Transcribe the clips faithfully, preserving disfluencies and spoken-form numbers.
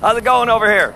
How's it going over here?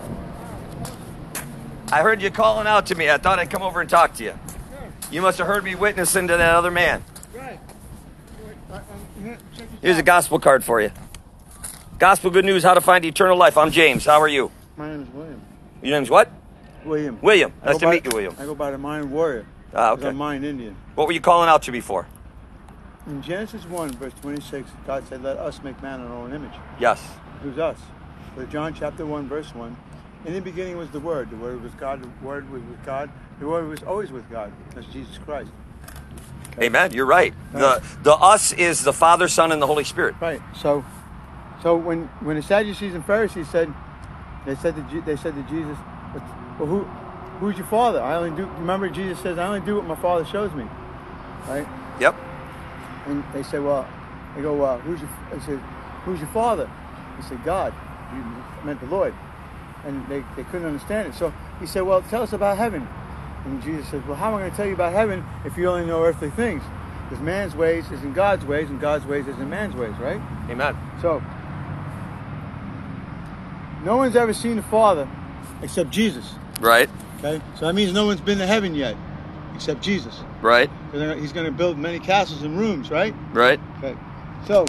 I heard you calling out to me. I thought I'd come over and talk to you. You must have heard me witnessing to that other man. Right. Here's a gospel card for you. Gospel good news, how to find eternal life. I'm James. How are you? My name is William. Your name's what? William. William. I Nice go to by- meet you, William. I go by the Mind Warrior. Ah, 'cause okay. I'm Mind Indian. What were you calling out to me for? In Genesis one, verse twenty-six, God said, let us make man in our own image. Yes. Who's us? But John chapter one, verse one, in the beginning was the Word. The Word was God. The Word was with God. The Word was always with God. That's Jesus Christ. Amen. You're right. The the us is the Father, Son, and the Holy Spirit. Right. So, so when when the Sadducees and Pharisees said, they said to Je- they said to Jesus, well, who who's your father? I only do. Remember, Jesus says, I only do what my Father shows me. Right. Yep. And they said, well, they go, uh, who's your? They said, who's your father? He said, God. He meant the Lord. And they, they couldn't understand it. So he said, well, tell us about heaven. And Jesus said, well, how am I going to tell you about heaven if you only know earthly things? Because man's ways isn't God's ways, and God's ways isn't man's ways, right? Amen. So, no one's ever seen the Father except Jesus. Right. Okay? So that means no one's been to heaven yet except Jesus. Right. Because he's going to build many castles and rooms, right? Right. Okay. So,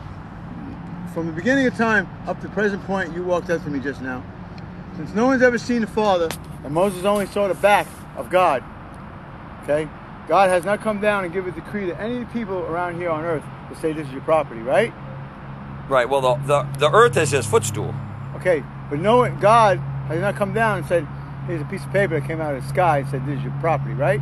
from the beginning of time up to the present point, you walked up to me just now. Since no one's ever seen the Father, and Moses only saw the back of God, okay? God has not come down and given a decree to any of the people around here on earth to say this is your property, right? Right. Well, the the, the earth is his footstool. Okay, but no one, God has not come down and said, here's a piece of paper that came out of the sky and said this is your property, right?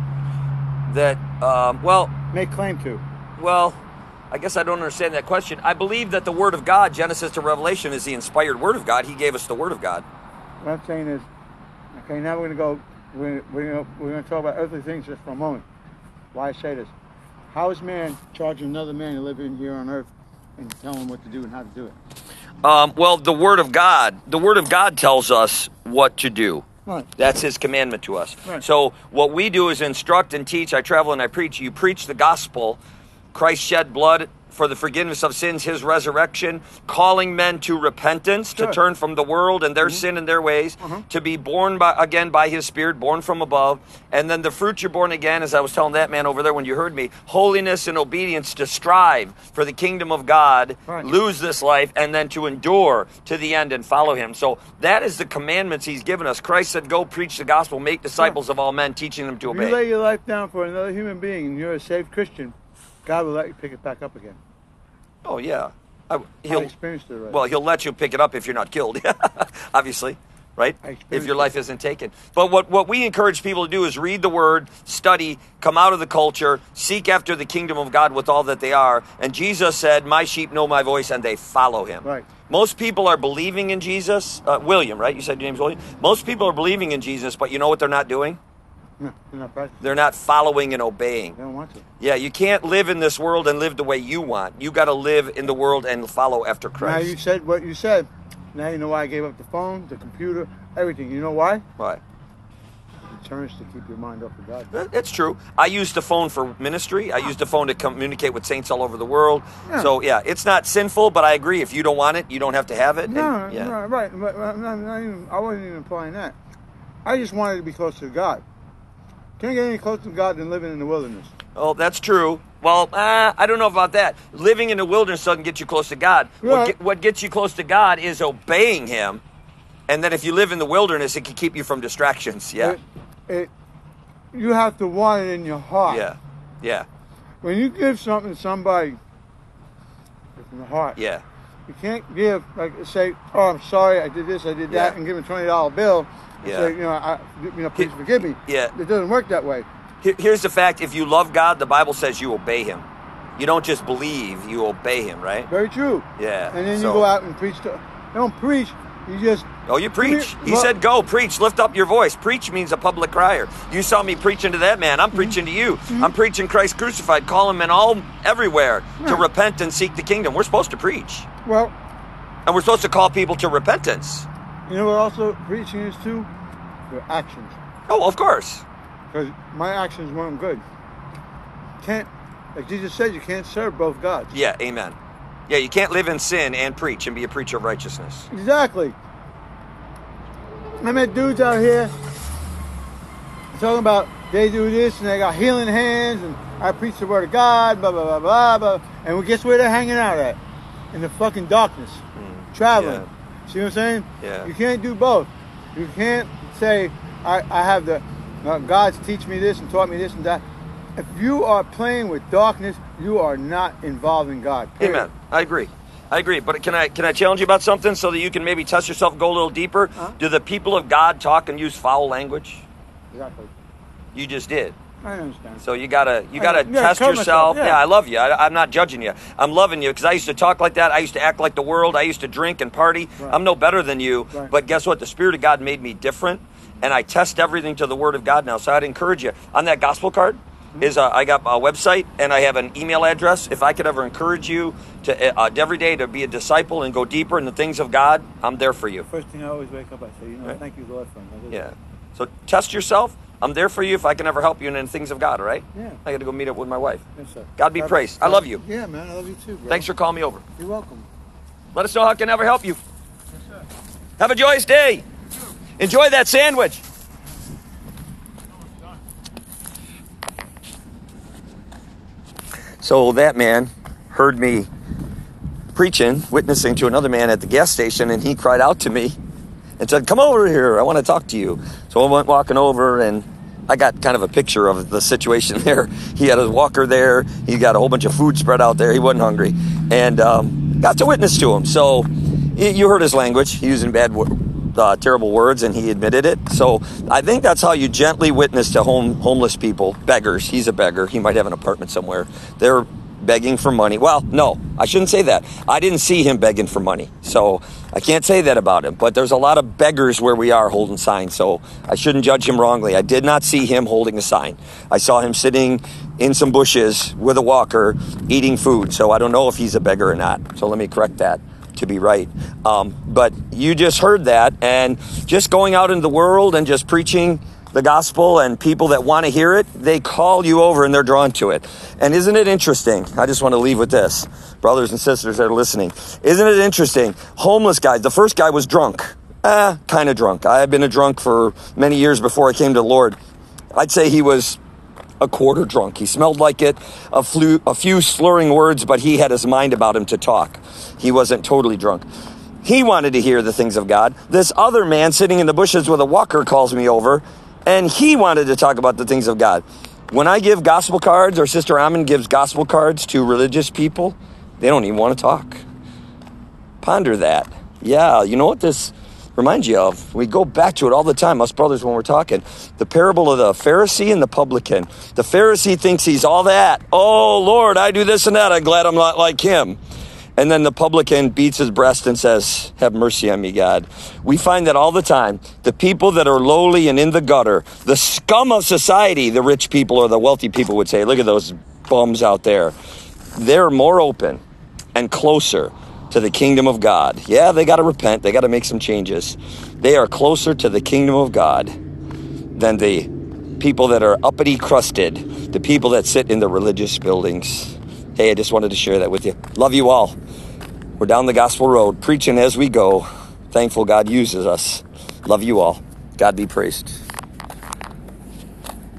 That, um, well, Make claim to. well, I guess I don't understand that question. I believe that the Word of God, Genesis to Revelation, is the inspired Word of God. He gave us the Word of God. What I'm saying is, okay, now we're going to go, we're, we're going we're to talk about earthly things just for a moment. Why I say this. How is man charging another man to live in here on earth and tell him what to do and how to do it? Um, well, the Word of God, the Word of God tells us what to do. Right. That's his commandment to us. Right. So what we do is instruct and teach. I travel and I preach. You preach the gospel. Christ shed blood for the forgiveness of sins, his resurrection, calling men to repentance, Sure. to turn from the world and their Mm-hmm. sin and their ways, Uh-huh. to be born by, again by his Spirit, born from above. And then the fruit you're born again, as I was telling that man over there when you heard me, holiness and obedience, to strive for the kingdom of God, Right. lose this life, and then to endure to the end and follow him. So that is the commandments he's given us. Christ said, go preach the gospel, make disciples of all men, teaching them to If you obey. lay your life down for another human being and you're a saved Christian, God will let you pick it back up again. Oh, yeah. I, I he'll, experienced it already. well, he'll let you pick it up if you're not killed, obviously, right? I If experienced your it. life isn't taken. But what, what we encourage people to do is read the Word, study, come out of the culture, seek after the kingdom of God with all that they are. And Jesus said, my sheep know my voice and they follow him. Right. Most people are believing in Jesus. Uh, William, right? You said your name's William? Most people are believing in Jesus, but you know what they're not doing? No, they're not practicing. They're not following and obeying. They don't want to. Yeah, you can't live in this world and live the way you want. You got to live in the world and follow after Now Christ. you said what you said. Now you know why I gave up the phone, the computer, everything. You know why? Right. Deterrence to keep your mind off of God. That- That's true. I use the phone for ministry. I use the phone to communicate with saints all over the world. Yeah. So, yeah, it's not sinful, but I agree. If you don't want it, you don't have to have it. No, And, yeah. no, right. But, but I'm not, not even, I wasn't even implying that. I just wanted to be close to God. Can't get any closer to God than living in the wilderness. Oh, that's true. Well, uh, I don't know about that. Living in the wilderness doesn't get you close to God. What, Right. get, what gets you close to God is obeying him. And then if you live in the wilderness, it can keep you from distractions. Yeah. It, it, you have to want it in your heart. Yeah. Yeah. When you give something to somebody, it's in the heart. Yeah. You can't give, like, say, oh, I'm sorry, I did this, I did that, Yeah. and give them a twenty dollar bill. And Yeah. say, you know, I, you know, please He- forgive me. yeah. It doesn't work that way. Here- Here's the fact. If you love God, the Bible says you obey him. You don't just believe, you obey him, right? Very true. Yeah. And then so- you go out and preach to, you don't preach, you just, Oh, you preach. He Well- said, go, preach, lift up your voice. Preach means a public crier. You saw me preaching to that man. I'm preaching to you. I'm preaching Christ crucified, calling men all everywhere to Yeah. repent and seek the kingdom. We're supposed to preach. well, And we're supposed to call people to repentance. you know what also preaching is too? Your actions. Oh, of course. Because my actions weren't good. Can't, like Jesus said, you can't serve both gods. Yeah, amen. Yeah, you can't live in sin and preach and be a preacher of righteousness. Exactly. I met dudes out here talking about they do this and they got healing hands and I preach the word of God, blah, blah, blah, blah, blah. And we guess where they're hanging out at? In the fucking darkness. Mm. Traveling. Yeah. See what I'm saying? Yeah. You can't do both. You can't say, I, I have the, uh, God's teach me this and taught me this and that. If you are playing with darkness, you are not involving God. Period. Amen. I agree. I agree. But can I can I challenge you about something so that you can maybe test yourself and go a little deeper? Huh? Do the people of God talk and use foul language? Exactly. You just did. I understand. So you gotta you gotta yeah, test yourself. Yeah. yeah, I love you. I, I'm not judging you. I'm loving you because I used to talk like that. I used to act like the world. I used to drink and party. Right. I'm no better than you. Right. But guess what? The Spirit of God made me different, and I test everything to the Word of God now. So I'd encourage you on that gospel card. Is uh, I got a website and I have an email address. If I could ever encourage you to uh, every day to be a disciple and go deeper in the things of God, I'm there for you. First thing I always wake up, I say, you know, right. Thank you, Lord, for him. Yeah. So test yourself. I'm there for you if I can ever help you in the things of God, all right? Yeah. I got to go meet up with my wife. Yes, sir. God be God, praised. God, I love you. Yeah, man. I love you too, bro. Thanks for calling me over. You're welcome. Let us know how I can ever help you. Yes, sir. Have a joyous day. Enjoy that sandwich. So that man heard me preaching, witnessing to another man at the gas station, and he cried out to me and said, come over here, I want to talk to you. So I went walking over, and I got kind of a picture of the situation there. He had his walker there. He got a whole bunch of food spread out there. He wasn't hungry. And um, got to witness to him. So you heard his language. He using bad words. Uh, terrible words, and he admitted it. So I think that's how you gently witness to home homeless people, beggars. He's a beggar. He might have an apartment somewhere. They're begging for money. Well, no, I shouldn't say that. I didn't see him begging for money, so I can't say that about him. But there's a lot of beggars where we are holding signs, so I shouldn't judge him wrongly. I did not see him holding a sign. I saw him sitting in some bushes with a walker eating food, so I don't know if he's a beggar or not. So let me correct that to be right. Um, but you just heard that, and just going out into the world and just preaching the gospel, and people that want to hear it, they call you over and they're drawn to it. And isn't it interesting? I just want to leave with this, brothers and sisters that are listening. Isn't it interesting? Homeless guys, the first guy was drunk. Eh, kind of drunk. I had been a drunk for many years before I came to the Lord. I'd say he was a quarter drunk. He smelled like it, a, flu, a few slurring words, but he had his mind about him to talk. He wasn't totally drunk. He wanted to hear the things of God. This other man sitting in the bushes with a walker calls me over, and he wanted to talk about the things of God. When I give gospel cards, or Sister Amin gives gospel cards to religious people, they don't even want to talk. Ponder that. Yeah, you know what this reminds you of? We go back to it all the time, us brothers, when we're talking. The parable of the Pharisee and the publican. The Pharisee thinks he's all that. Oh, Lord, I do this and that. I'm glad I'm not like him. And then the publican beats his breast and says, have mercy on me, God. We find that all the time. The people that are lowly and in the gutter, the scum of society, the rich people or the wealthy people would say, look at those bums out there. They're more open and closer to the kingdom of God. Yeah, they got to repent. They got to make some changes. They are closer to the kingdom of God than the people that are uppity crusted, the people that sit in the religious buildings. Hey, I just wanted to share that with you. Love you all. We're down the gospel road, preaching as we go. Thankful God uses us. Love you all. God be praised.